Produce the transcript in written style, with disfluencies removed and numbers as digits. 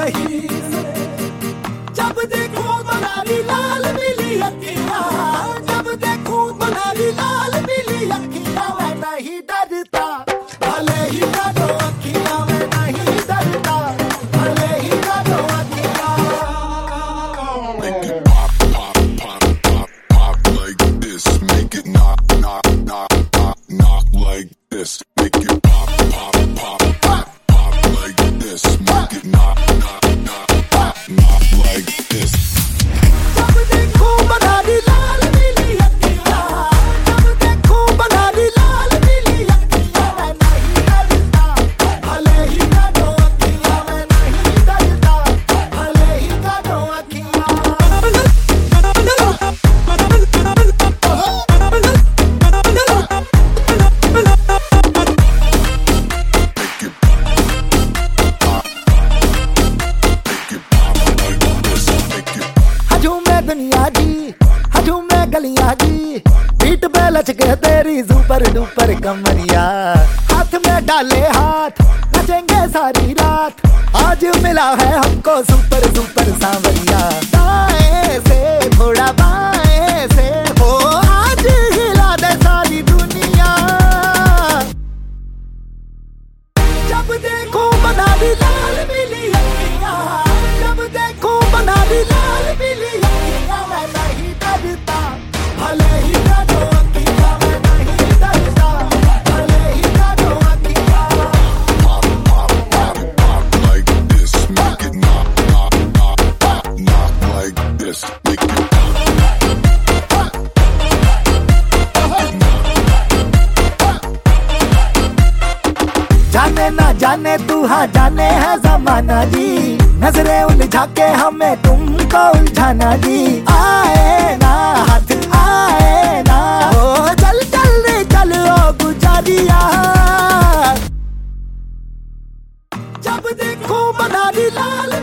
कहीं से। जब देखो बनारी लाल पीली अखियां, जब देखो बनारी लाल पीली अखियां, मैं नहीं डरता भले ही काटो अखियां, मैं नहीं डरता भले ही काटो अखियां। Make it pop, pop, pop, pop, pop like this. Make it knock, knock, knock, knock, knock like this. Make it pop, pop, pop, pop, pop like this. Make it knock, knock, knock, knock, knock like this. जब देखो बनारी लाल पीली अखियां, जब देखो बनारी लाल पीली अखियां, मैं नहीं डरता भले ही काटो अखियां, मैं नहीं डरता भले ही काटो अखियां। Make it pop, make it pop like this. Make it हजू मैं दुनिया जी, हजू मैं गलियां जी, पीठ पे लचके तेरी सुपर डुपर कमरिया। हाथ में डाले हाथ नचेंगे सारी रात, आज मिला है हमको सुपर सुपर सांवरिया। दाएं से थोड़ा बाएं से हो, आज हिला दे सारी दुनिया। जब देखो बनारी लाल पीली अखियां, जब देखो बनारी लाल पीली अखियां, मैं नहीं डरता भले ही काटो अखियां, मैं नहीं डरता भले ही काटो अखियां। pop, pop, pop, pop like this. Make it knock, knock, knock, knock, knock like this. Make it जाने ना जाने तू हाँ जाने है जमाना जी, नजरें उलझा के हमें तुमको उलझाना जी। आए ना हाथ आए ना, ओ चल चल रे चल ओ गुजारिया। जब देखो बनारी लाल